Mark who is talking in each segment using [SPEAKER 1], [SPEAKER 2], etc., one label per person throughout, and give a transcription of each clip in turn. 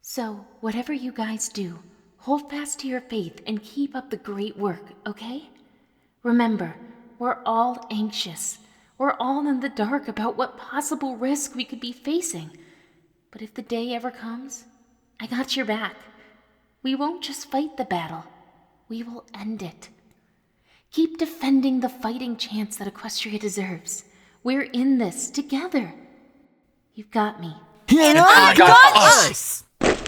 [SPEAKER 1] So, whatever you guys do, hold fast to your faith and keep up the great work, okay? Remember, we're all anxious. We're all in the dark about what possible risk we could be facing. But if the day ever comes, I got your back. We won't just fight the battle, we will end it. Keep defending the fighting chance that Equestria deserves. We're in this together. You've got me.
[SPEAKER 2] And I got us!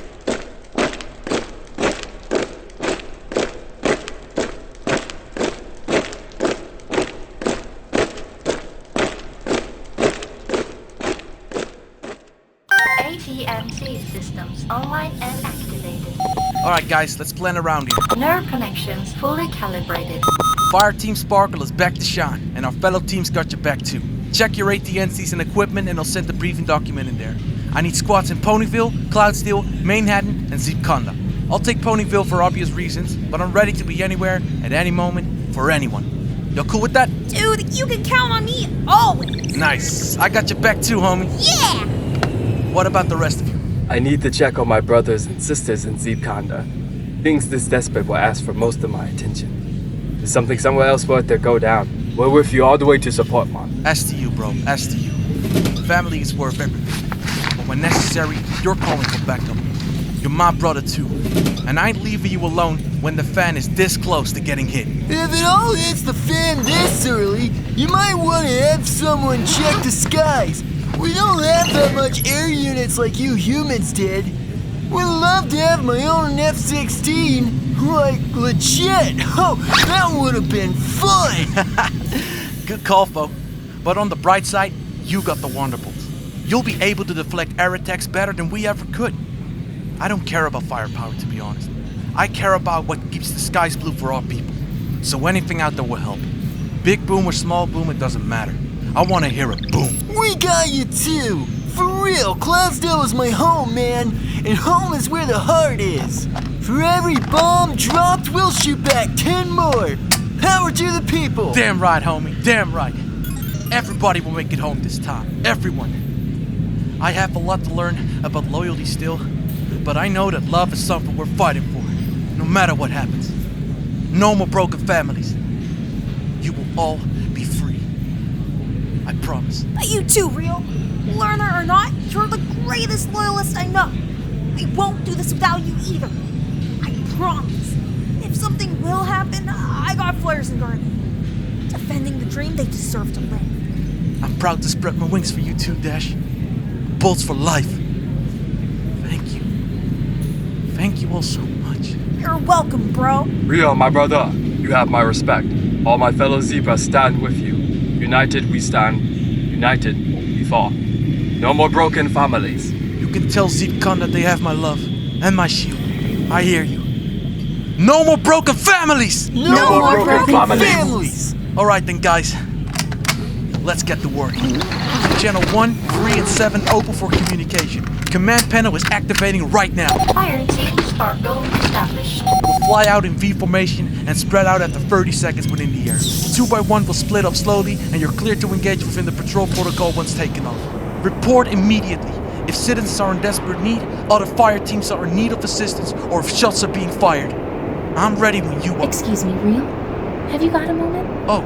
[SPEAKER 3] ATMC systems online and activated.
[SPEAKER 4] Alright guys, let's plan around here.
[SPEAKER 3] Nerve connections fully calibrated.
[SPEAKER 4] Fire Team Sparkle is back to shine, and our fellow teams got your back too. Check your ATNCs and equipment and I'll send the briefing document in there. I need squads in Ponyville, Cloudsteel, Manhattan, and Zeepconda. I'll take Ponyville for obvious reasons, but I'm ready to be anywhere, at any moment, for anyone. Y'all cool with that?
[SPEAKER 2] Dude, you can count on me always!
[SPEAKER 4] Nice. I got your back too, homie.
[SPEAKER 2] Yeah!
[SPEAKER 4] What about the rest of you?
[SPEAKER 5] I need to check on my brothers and sisters in Zeepconda. Things this desperate will ask for most of my attention. Is something somewhere else worth their go down? We're with you all the way to support, Mom.
[SPEAKER 4] As to you, bro. As to you. Family is worth everything. But when necessary, you're calling for backup. You're my brother too. And I ain't leaving you alone when the fan is this close to getting hit.
[SPEAKER 6] If it all hits the fan this early, you might want to have someone check the skies. We don't have that much air units like you humans did. Would love to have my own F-16, like legit. Oh, that would have been fun.
[SPEAKER 4] Good call, Fo. But on the bright side, you got the Wonderbolts. You'll be able to deflect air attacks better than we ever could. I don't care about firepower, to be honest. I care about what keeps the skies blue for our people. So anything out there will help. Big boom or small boom, it doesn't matter. I want to hear a boom.
[SPEAKER 6] We got you too. For real, Cloudsdale is my home, man. And home is where the heart is. For every bomb dropped, we'll shoot back 10 more. Power to the people.
[SPEAKER 4] Damn right, homie. Damn right. Everybody will make it home this time. Everyone. I have a lot to learn about loyalty still, but I know that love is something we're fighting for, no matter what happens. No more broken families. You will all be free. I promise.
[SPEAKER 2] You too, Real. Learner or not, you're the greatest loyalist I know. I won't do this without you either. I promise. If something will happen, I got Flares and Guardian. Defending the dream they deserve to live.
[SPEAKER 4] I'm proud to spread my wings for you too, Dash. Bolts for life. Thank you. Thank you all so much.
[SPEAKER 2] You're welcome, bro.
[SPEAKER 5] Rio, my brother, you have my respect. All my fellow Zebras stand with you. United we stand. United we fall. No more broken families.
[SPEAKER 4] You can tell Zeepconda they have my love and my shield. I hear you. No more broken families!
[SPEAKER 6] No more broken families.
[SPEAKER 4] Alright then, guys. Let's get to work. Channel 1, 3, and 7 open for communication. Command panel is activating right now.
[SPEAKER 3] Fire Team Sparkle established.
[SPEAKER 4] We'll fly out in V formation and spread out after 30 seconds within the air. 2 by 1 will split up slowly, and you're cleared to engage within the patrol protocol once taken off. Report immediately. If citizens are in desperate need, other fire teams are in need of assistance, or if shots are being fired. I'm ready when you are.
[SPEAKER 1] Excuse me, Real? Have you got a moment?
[SPEAKER 4] Oh,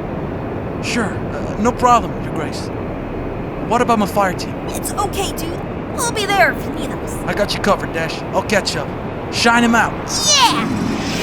[SPEAKER 4] sure. No problem, Your Grace. What about my fire team?
[SPEAKER 2] It's okay, dude. We'll be there if you need us.
[SPEAKER 4] I got you covered, Dash. I'll catch up. Shine him out.
[SPEAKER 2] Yeah!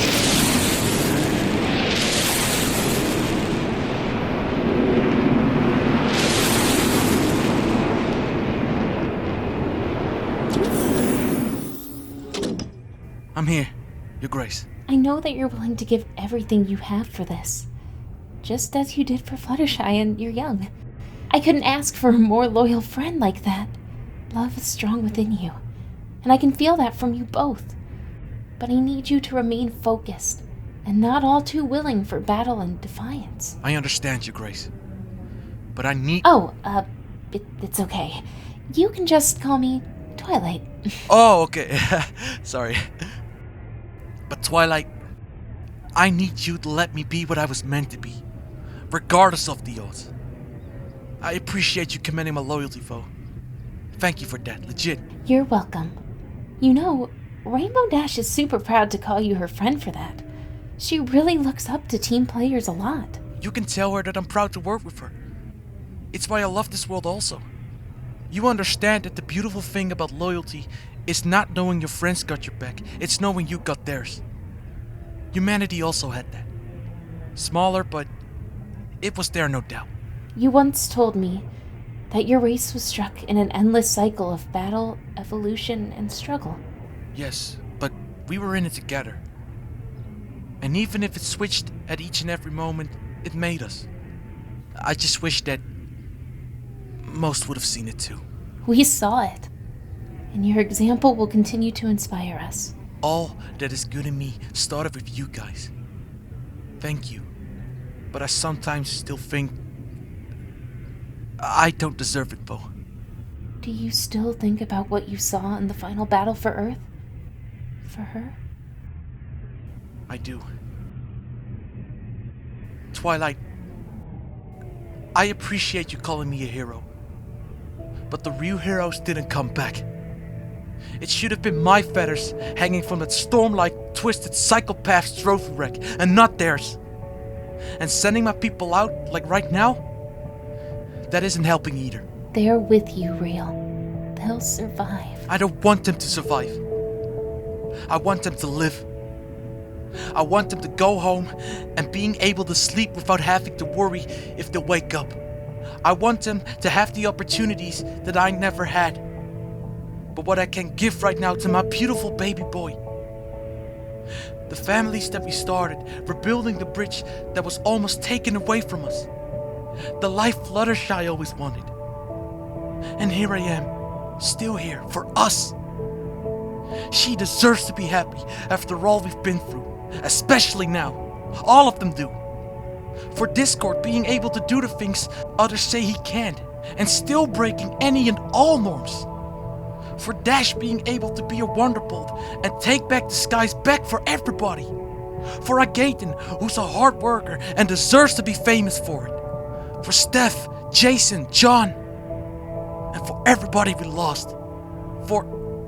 [SPEAKER 4] I'm here, Your Grace.
[SPEAKER 1] I know that you're willing to give everything you have for this. Just as you did for Fluttershy and you're young. I couldn't ask for a more loyal friend like that. Love is strong within you, and I can feel that from you both. But I need you to remain focused, and not all too willing for battle and defiance.
[SPEAKER 4] I understand, Your Grace. But I need...
[SPEAKER 1] Oh, it's okay. You can just call me Twilight.
[SPEAKER 4] Oh, okay. Sorry. But Twilight, I need you to let me be what I was meant to be, regardless of the odds. I appreciate you commending my loyalty, Fo. Thank you for that, legit.
[SPEAKER 1] You're welcome. You know, Rainbow Dash is super proud to call you her friend for that. She really looks up to team players a lot.
[SPEAKER 4] You can tell her that I'm proud to work with her. It's why I love this world also. You understand that the beautiful thing about loyalty is not knowing your friends got your back, it's knowing you got theirs. Humanity also had that. Smaller, but it was there, no doubt.
[SPEAKER 1] You once told me that your race was struck in an endless cycle of battle, evolution, and struggle.
[SPEAKER 4] Yes, but we were in it together. And even if it switched at each and every moment, it made us. I just wish that most would have seen it too.
[SPEAKER 1] We saw it, and your example will continue to inspire us.
[SPEAKER 4] All that is good in me started with you guys. Thank you. But I sometimes still think I don't deserve it, Bo.
[SPEAKER 1] Do you still think about what you saw in the final battle for Earth? For her?
[SPEAKER 4] I do. Twilight, I appreciate you calling me a hero. But the real heroes didn't come back. It should have been my feathers hanging from that storm-like, twisted psychopath's trophy wreck, and not theirs. And sending my people out, like right now, that isn't helping either.
[SPEAKER 1] They're with you, Real. They'll survive.
[SPEAKER 4] I don't want them to survive. I want them to live. I want them to go home and being able to sleep without having to worry if they'll wake up. I want them to have the opportunities that I never had. But what I can give right now to my beautiful baby boy. The families that we started, rebuilding the bridge that was almost taken away from us. The life Fluttershy always wanted. And here I am, still here, for us. She deserves to be happy after all we've been through, especially now. All of them do. For Discord being able to do the things others say he can't, and still breaking any and all norms. For Dash being able to be a Wonderbolt and take back the skies back for everybody. For Agaton, who's a hard worker and deserves to be famous for it. For Steph, Jason, John, and for everybody we lost. For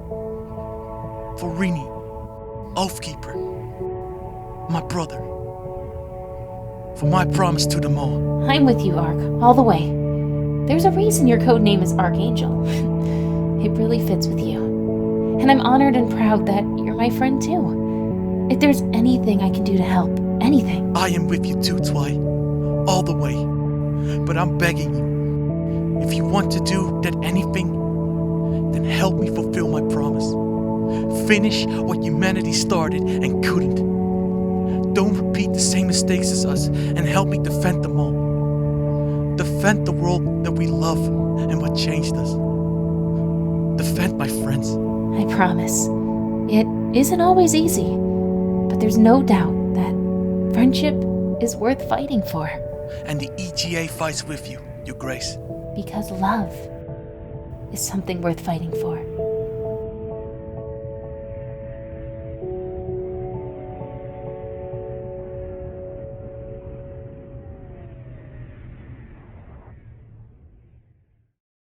[SPEAKER 4] Rini, Oathkeeper, my brother. For my promise to them all.
[SPEAKER 1] I'm with you, Ark, all the way. There's a reason your code name is Archangel. It really fits with you. And I'm honored and proud that you're my friend too. If there's anything I can do to help, anything.
[SPEAKER 4] I am with you too, Twy. All the way. But I'm begging you, if you want to do that anything, then help me fulfill my promise. Finish what humanity started and couldn't. Don't repeat the same mistakes as us and help me defend them all. Defend the world that we love and what changed us. Defend my friends.
[SPEAKER 1] I promise. It isn't always easy, but there's no doubt that friendship is worth fighting for.
[SPEAKER 4] And the EGA fights with you, Your Grace.
[SPEAKER 1] Because love is something worth fighting for.